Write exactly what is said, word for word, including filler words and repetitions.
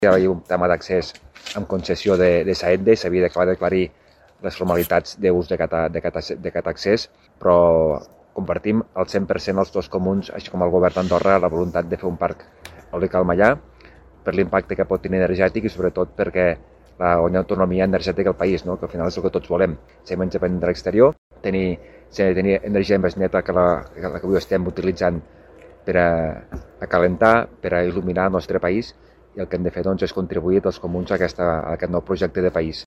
Hi havia un tema d'accés amb concessió de, de Saende, s'havia d'acabar d'aclarir les formalitats d'ús d'aquest accés, però compartim al cent per cent els dos comuns, així com el govern d'Andorra, la voluntat de fer un parc eòlic al Mallà per l'impacte que pot tenir energètic i sobretot perquè la guanyar autonomia energètica al país, no? Que al final és el que tots volem, ser menys dependent de l'exterior, tenir, tenir energia més neta que la, que la que avui estem utilitzant per a, a calentar, per a il·luminar el nostre país, i el que hem de fer doncs, és contribuir dels comuns a, aquesta, a aquest nou projecte de país.